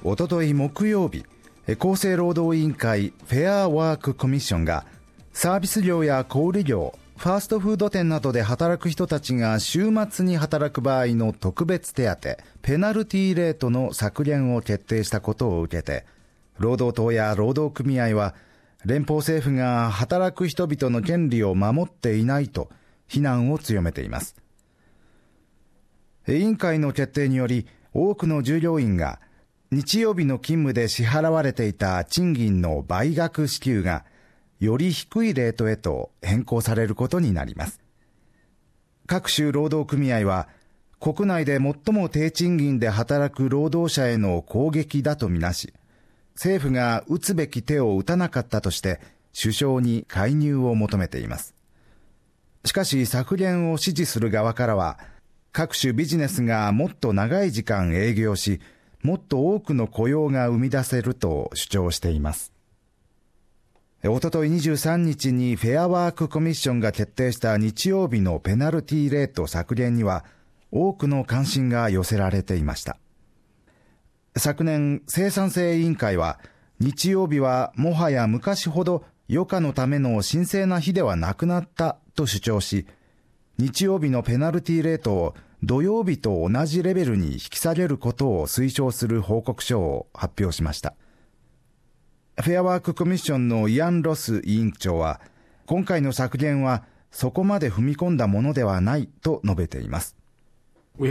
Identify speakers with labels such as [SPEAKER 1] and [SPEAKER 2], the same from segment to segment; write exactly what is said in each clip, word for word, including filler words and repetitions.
[SPEAKER 1] おととい木曜日、厚生労働委員会フェアワークコミッションがサービス業や小売業、ファーストフード店などで働く人たちが週末に働く場合の特別手当、ペナルティーレートの削減を決定したことを受けて、労働党や労働組合は連邦政府が働く人々の権利を守っていないと非難を強めています。委員会の決定により、多くの従業員が日曜日の勤務で支払われていた賃金の倍額支給がより低いレートへと変更されることになります。各種労働組合は、国内で最も低賃金で働く労働者への攻撃だとみなし、政府が打つべき手を打たなかったとして首相に介入を求めています。しかし削減を支持する側からは、各種ビジネスがもっと長い時間営業し、もっと多くの雇用が生み出せると主張しています。おとといにじゅうさんにちにフェアワークコミッションが決定した日曜日のペナルティーレート削減には多くの関心が寄せられていました。昨年、生産性委員会は日曜日はもはや昔ほど余暇のための神聖な日ではなくなったと主張し、日曜日のペナルティーレートを土曜日と同じレベルに引き下げることを推奨する報告書を発表しました。フェアワークコミッションのイアン・ロス委員長は、今回の削減はそこまで踏み込んだものではないと述べています。日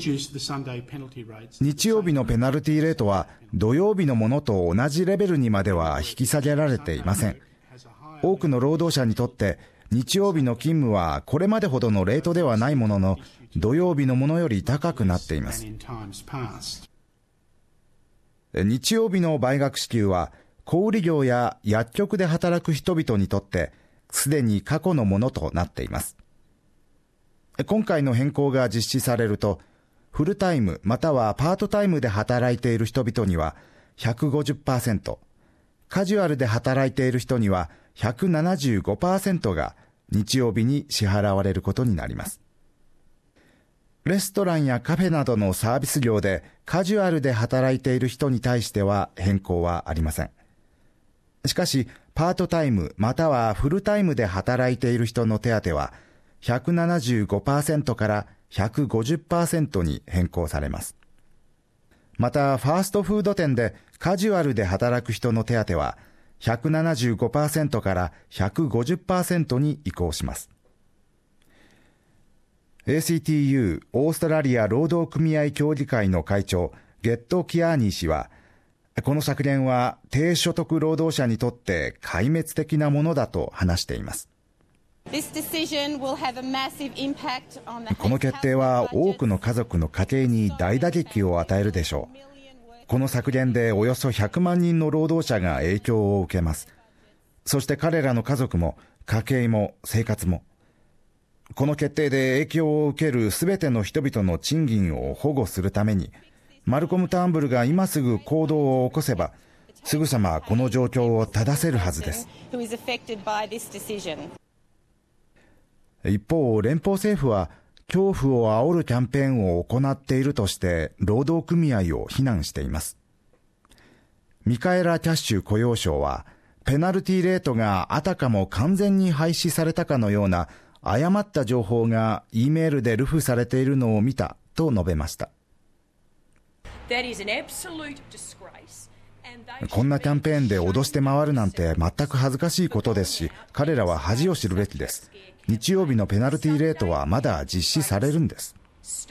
[SPEAKER 1] 曜日のペナルティーレートは土曜日のものと同じレベルにまでは引き下げられていません。多くの労働者にとって日曜日の勤務はこれまでほどのレートではないものの、土曜日のものより高くなっています。日曜日の倍額支給は小売業や薬局で働く人々にとってすでに過去のものとなっています。今回の変更が実施されると、フルタイムまたはパートタイムで働いている人々には ひゃくごじゅっパーセント、カジュアルで働いている人には ひゃくななじゅうごパーセント が日曜日に支払われることになります。レストランやカフェなどのサービス業でカジュアルで働いている人に対しては変更はありません。しかし、パートタイムまたはフルタイムで働いている人の手当は ひゃくななじゅうごパーセント から ひゃくごじゅっパーセント に変更されます。また、ファーストフード店でカジュアルで働く人の手当は ひゃくななじゅうごパーセント から ひゃくごじゅっパーセント に移行します。エーシーティーユー オーストラリア労働組合協議会の会長ゲット・キアーニー氏は、この削減は低所得労働者にとって壊滅的なものだと話しています。この決定は多くの家族の家計に大打撃を与えるでしょう。この削減でおよそひゃくまんにんの労働者が影響を受けます。そして彼らの家族も家計も生活も。この決定で影響を受けるすべての人々の賃金を保護するために、マルコム・ターンブルが今すぐ行動を起こせば、すぐさまこの状況を正せるはずです。一方、連邦政府は恐怖を煽るキャンペーンを行っているとして労働組合を非難しています。ミカエラ・キャッシュ雇用相は、ペナルティーレートがあたかも完全に廃止されたかのような誤った情報が E メールで流布されているのを見たと述べました。こんなキャンペーンで脅して回るなんて全く恥ずかしいことですし、彼らは恥を知るべきです。日曜日のペナルティーレートはまだ実施されるんです。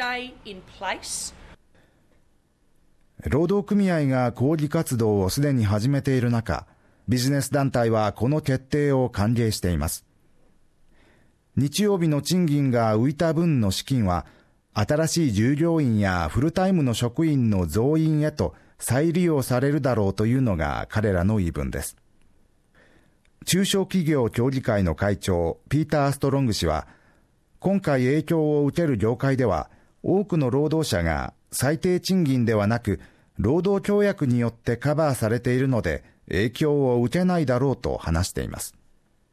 [SPEAKER 1] 労働組合が抗議活動をすでに始めている中、ビジネス団体はこの決定を歓迎しています。日曜日の賃金が浮いた分の資金は、新しい従業員やフルタイムの職員の増員へと再利用されるだろうというのが彼らの言い分です。中小企業協議会の会長ピーター・ストロング氏は、今回影響を受ける業界では多くの労働者が最低賃金ではなく労働協約によってカバーされているので影響を受けないだろうと話しています。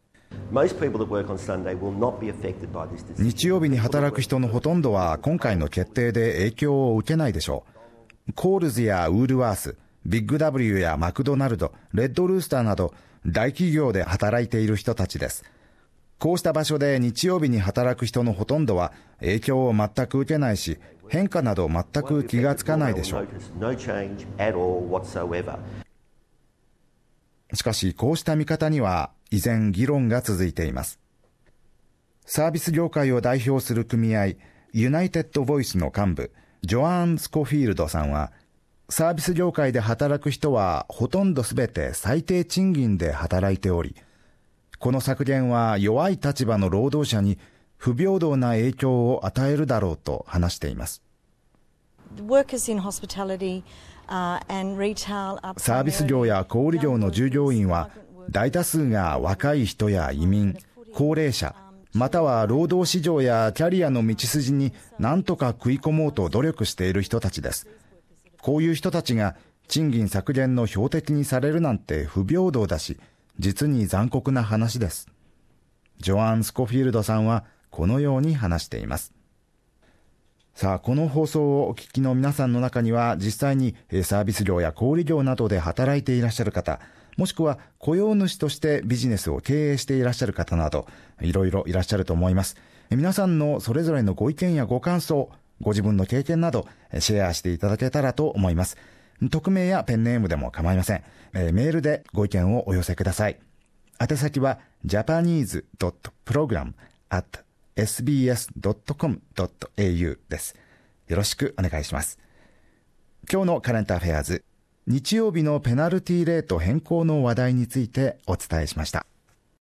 [SPEAKER 1] 日曜日に働く人のほとんどは今回の決定で影響を受けないでしょう。コールズやウールワース、 ビッグ ダブリュー やマクドナルド、レッドルースターなど大企業で働いている人たちです。こうした場所で日曜日に働く人のほとんどは影響を全く受けないし、変化など全く気がつかないでしょう。しかしこうした見方には依然議論が続いています。サービス業界を代表する組合ユナイテッドボイスの幹部ジョアン・スコフィールドさんは、サービス業界で働く人はほとんどすべて最低賃金で働いており、この削減は弱い立場の労働者に不平等な影響を与えるだろうと話しています。サービス業や小売業の従業員は大多数が若い人や移民、高齢者、または労働市場やキャリアの道筋に何とか食い込もうと努力している人たちです。こういう人たちが賃金削減の標的にされるなんて不平等だし、実に残酷な話です。ジョアン・スコフィールドさんはこのように話しています。さあ、この放送をお聞きの皆さんの中には、実際にサービス業や小売業などで働いていらっしゃる方、もしくは雇用主としてビジネスを経営していらっしゃる方など、いろいろいらっしゃると思います。皆さんのそれぞれのご意見やご感想、ご自分の経験などシェアしていただけたらと思います。匿名やペンネームでも構いません。メールでご意見をお寄せください。宛先は ジャパニーズ ドット プログラム アット エスビーエス ドット コム ドット エーユー です。よろしくお願いします。今日のカレントアフェアーズ、日曜日のペナルティレート変更の話題についてお伝えしました。